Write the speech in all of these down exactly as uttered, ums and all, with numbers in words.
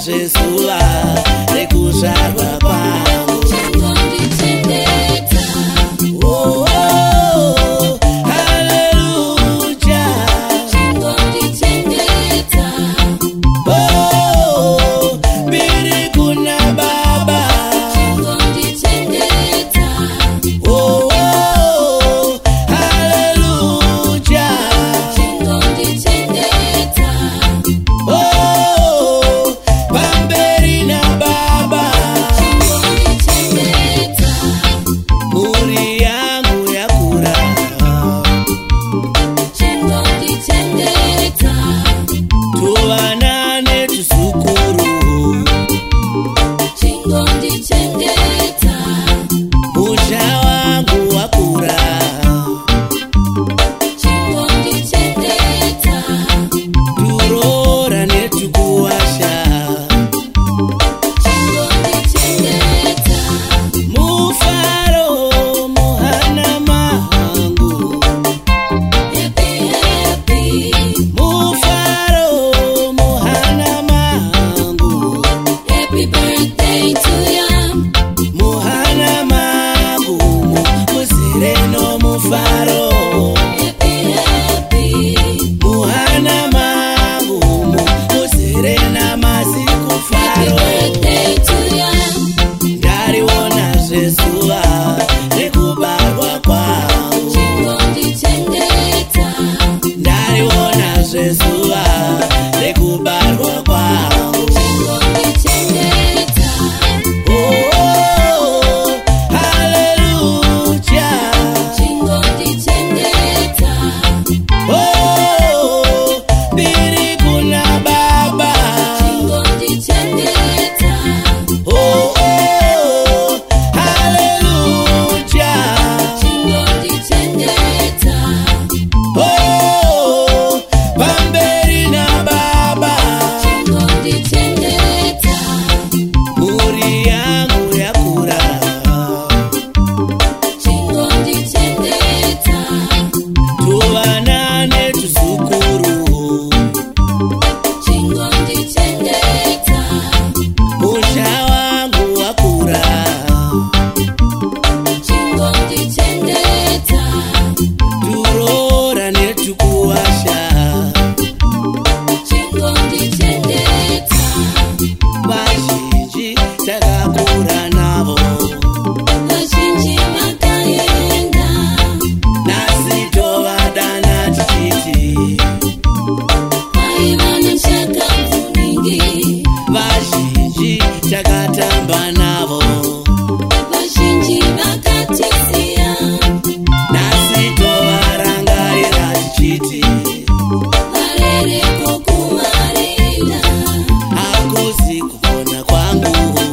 zvezuva rekuzvarwa kwangu. Chingondichengetedza. Oh, oh, hallelujah. Chingondichengetedza. Oh, mbiri kuna Baba. Chingondichengetedza. Oh, oh, hallelujah. Chingondichengetedza. Oh, pamberi na Baba. Chingondichengetedza. Mhuri yangu yakura. Chingondichengetedza. Tuvana netuzukuru. Chingondichengetedza. Musha wangu wakura. Chingondichengetedza. Turora netukuwasha. Chingondichengetedza. Mufaro muhana mangu. Happy, happy. Mufaro muhana mangu. Happy birthday to you. Muhana mangu muzire no mufaro. Happy, happy. Muhana mangu muzire na masiku Happy faro. birthday to you. Ndariona zvezuva rekubarwa kwangu. Chingondichengetedza. Ndariona zvezuva rekubarwa kwangu. Chingondichengetedza. Oh, oh, hallelujah. Chingondichengetedza. Oh, mbiri kuna Baba. Chingondichengetedza. Oh, oh, hallelujah. Chingondichengetedza. Oh, pamberi na Baba. Chingondichengetedza. Mhuri yangu yakura. Chingondichengetedza. Tuvana netuzukuru. Chingondichengetedza. Musha wangu wakura. Chingondichengetedza. Turora netukuwasha. Chingondichengetedza. Vazhinji takakura navo. Vazhinji vakaenda. Nasi tovadana tichiti. Vaiva neshaka muningi. Vazhinji takatamba navo. Vazhinji vakatisiya. Nasi tovarangarira tichiti. Varereko kumarira. Hakusi kupona kwangu.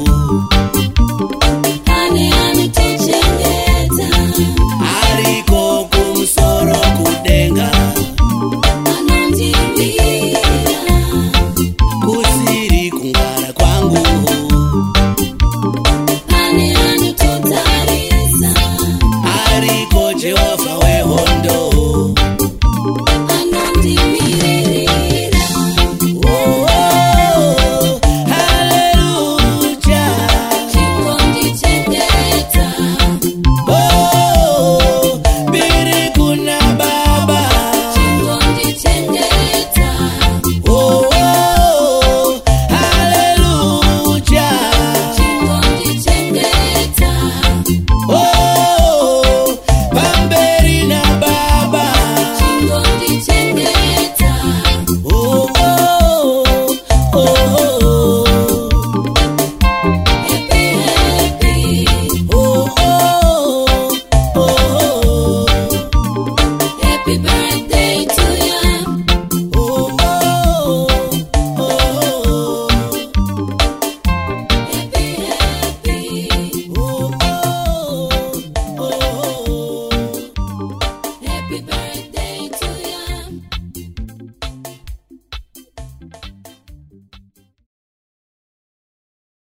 Pane anotichengeta. Ariko kumusoro kudenga. Anondirwira. Kusiri kungara kwangu. Pane anototarisa. Ariko Jehovha wehondo. Anondimirira. Oh, oh, hallelujah. Chingondichengetedza. Oh, mbiri kuna Baba. Chingondichengetedza. Oh, oh, hallelujah. Chingondichengetedza. Oh, pamberi na Baba. Chingondichengetedza. Oh, oh, oh, oh. Happy, happy. Oh, oh, oh, oh. Happy birthday to you. Oh, oh, oh, oh. Happy, happy. Oh, oh, oh, oh. Happy birthday.